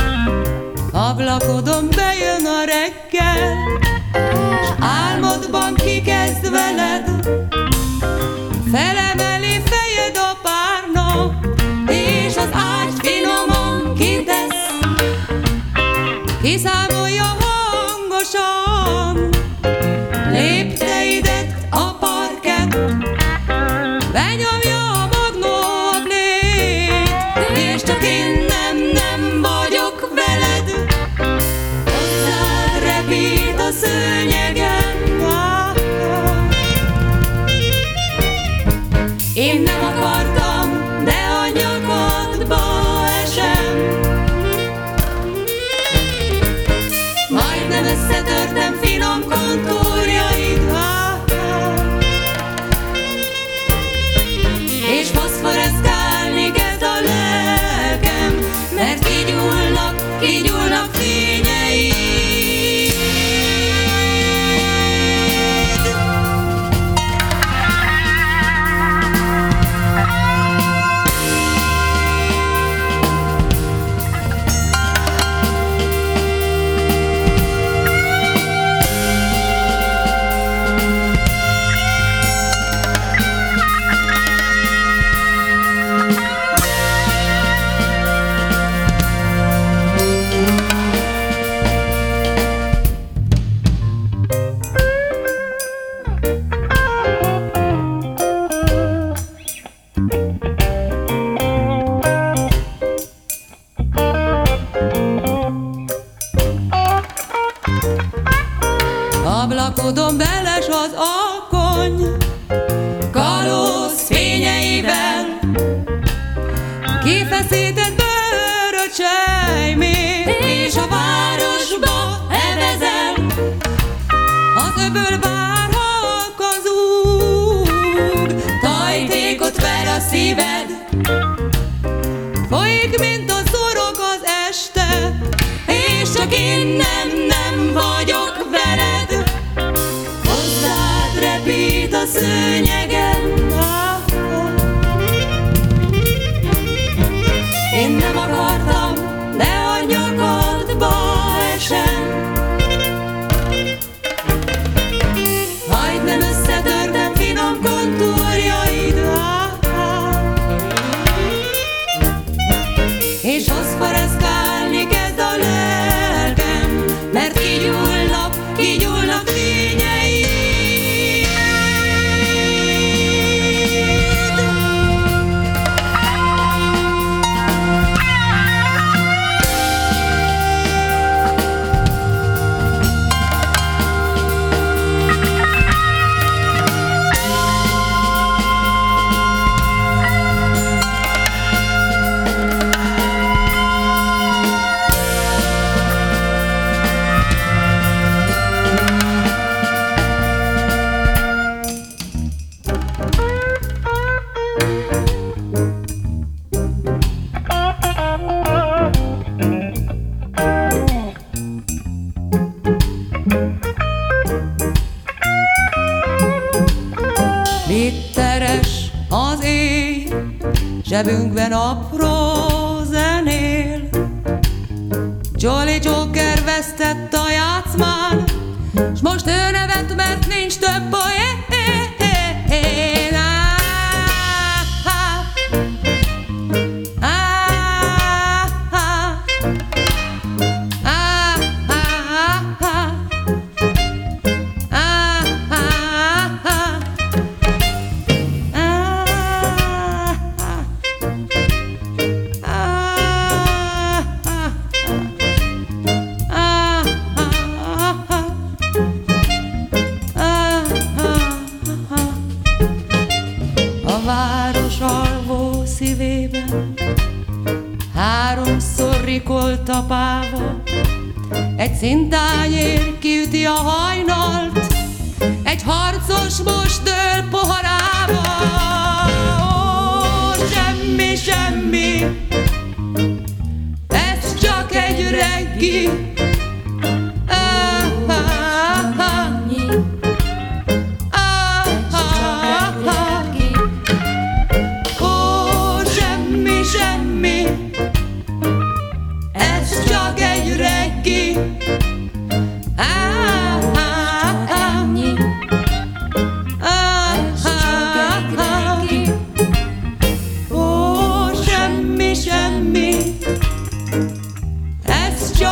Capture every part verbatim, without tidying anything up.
Ablakodon bejön a reggel, s álmodban kikezd veled. Felemeli fejed a párna, és az ágy finoman kitesz. Kiszámolja hangosan lépteidet a parkett. Benyomja a magnó a plét, és csak én nem, nem vagyok veled. Hozzád repít a szőnyegen. Én nem akartam, de a nyakadba esem. Majdnem összetörtem finom kontúrjaid, és foszforeszkálni kezd a lelkem, mert kigyúlnak, kigyúlnak fényeid. Ablakodon beles az alkony, kalóz fényeivel. Kifeszített bőröcsejmét, és a városba evezel. Az öböl bárhalka zúg, tajtékot ver a szíved. Folyik, mint a szorok az este, és csak én nem, nem vagyok veled. Hozzád repít a szőnyegen. Én nem akartam, de a nyakadba esem. Majdnem összetörtem finom kontúrjaid, és foszforeszkálni kezd a lelkem, mert kigyúlnak, kigyúlnak fényeid. Bitteres az éj, zsebünkben apró zenél. Jolly Joker vesztett a játszmán, s most ő nevet, mert nincs több poén. Szívében háromszor rikolt a páva, egy szintányér kiüti a hajnalt, egy harcos most dől poharába. Ó, semmi, semmi, ez csak egy reggi. Semmi, ez csak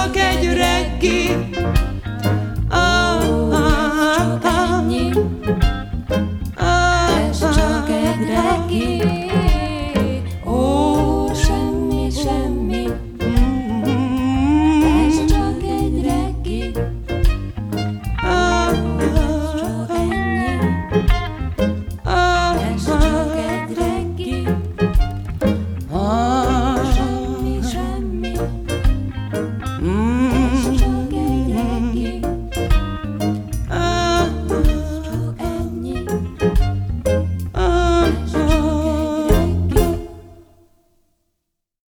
csak egy reggi,